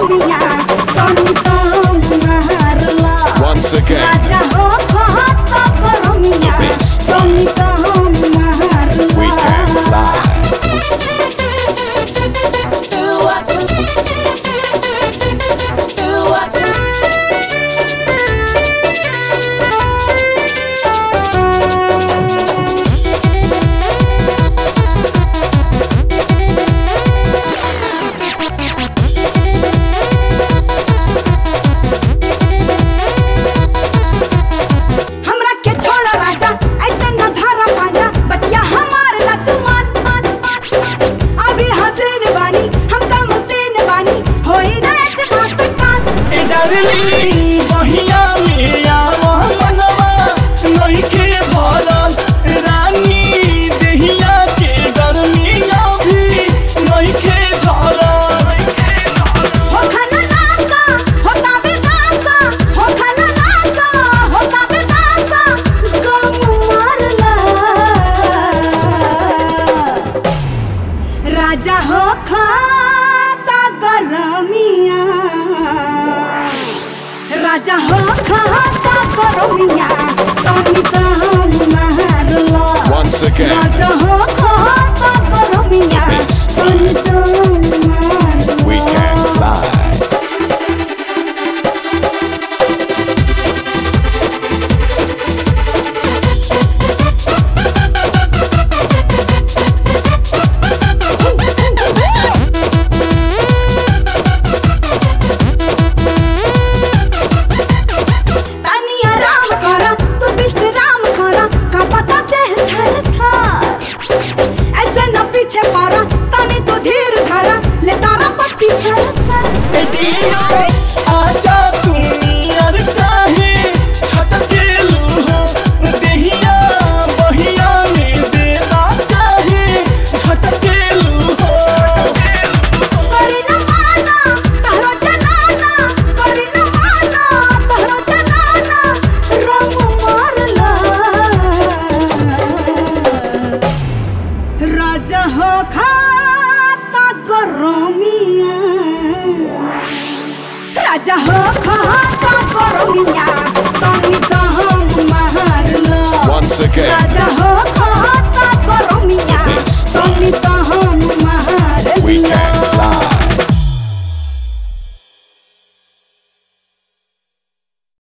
गरमिया तनी तो मारला Once again, राजा हो खाता गरमिया तनी तो मारला we can fly. हमरा के छोड़ राजा ऐसे न धारा पाजा बतिया हमार ला तू मान अभी हसीन बानी हम कम सीन बानी होई ना इतना सकान ए डार्लिंग बहिया में आवा मनवा नइखे भरल रानी देहिया के गर्मिया भी नइखे झरल हो खाना नासा होता बेदासा हो खाना नासा होता बेदासा गम मारला राजा हो खाता गरमिया राजा हो खाता गरमिया तनी तो मारला Once again, राजा हो खाता गरमिया तनी तो मारला we can fly. तनी आराम करा तू विश्राम करा का पता देह थर थर ऐसे न पीछे पड़ा तनी तू धीर धरा ले तारा पट्टी सर सर ए दिया आजा तू नियर काहे छटकेलू हो देहिया बहिया में देना काहे छटकेलू हो करी न माना तहरो जनाना करी न माना तहरो जनाना रंग मारला राजा हो खाता गरमिया राजा हो खाता गरमिया तनी तो मारला Once again, राजा हो